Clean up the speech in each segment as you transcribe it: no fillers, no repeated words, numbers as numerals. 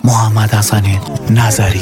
محمد حسن نظری.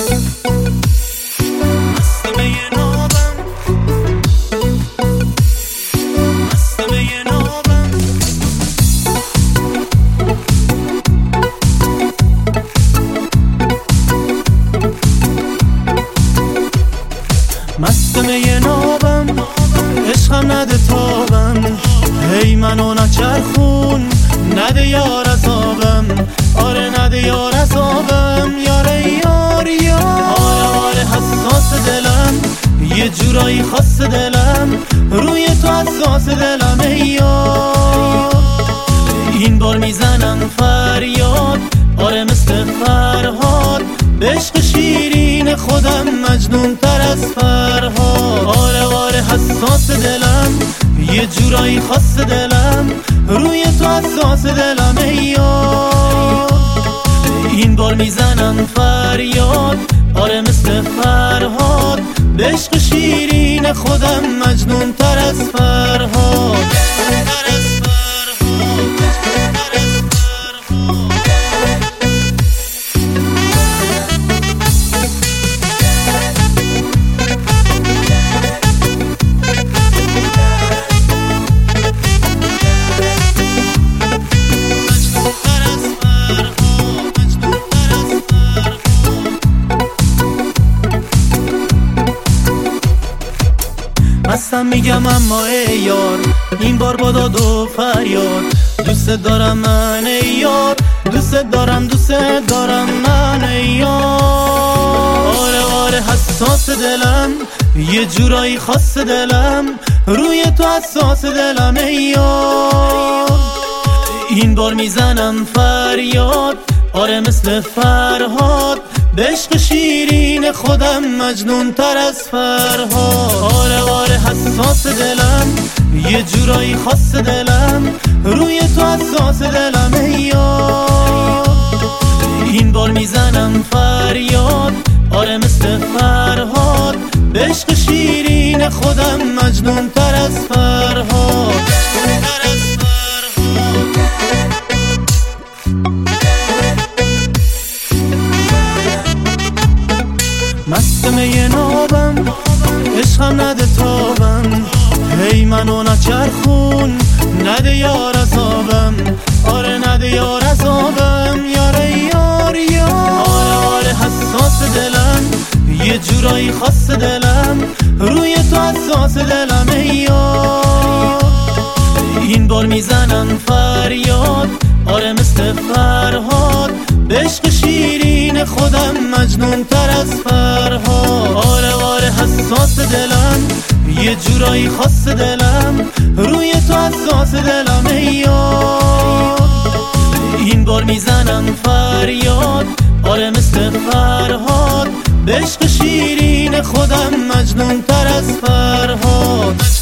مست می نابم عشقم نده تابم، هی منو نچرخون نده یار عذابم، آره نده یار عذابم، یاره یار یار. آره حساس دلم یه جورایی خاص دلم، روی تو حساس دلم ای یار. این بار میزنم فریاد، آره مثل فرهاد، به عشق شیرین خودم مجنون تر از فرهاد. آره حساس دلم یه جورایی خاص دلم، روی تو حساس دلم ای یار. این بار میزنم فریاد، آره مثل فرهاد، به عشق شیرین خودم مجنون تر از فرهاد. مستم میگم اما ای یار، این بار با داد و فریاد، دوست دارم من ای یار، دوست دارم من ای یار. آره حساس دلم یه جورایی خاص دلم، روی تو حساس دلم ای یار. این بار میزنم فریاد، آره مثل فرهاد، به عشق شیرین خودم مجنون تر از فرهاد. آره حساس دلم یه جورایی خاص دلم، روی تو حساس دلم ای یار. این بار میزنم فریاد، آره مثل فرهاد، به عشق شیرین خودم مجنون تر از فرهاد. مست می نابم عشقم نده تابم، هی منو نچرخون نده یار عذابم، آره نده یار عذابم، یاره یار یار. آره حساس دلم یه جورایی خاص دلم، روی تو حساس دلم ای یار. این بار میزنم فریاد، آره مثل فرهاد، به عشق شیرین خودم مجنون تر از فرهاد. آره حساس دلم یه جورایی خاص دلم، روی تو حساس دلم ای یار. این بار میزنم فریاد، آره مثل فرهاد، به عشق شیرین خودم مجنون تر از فرهاد.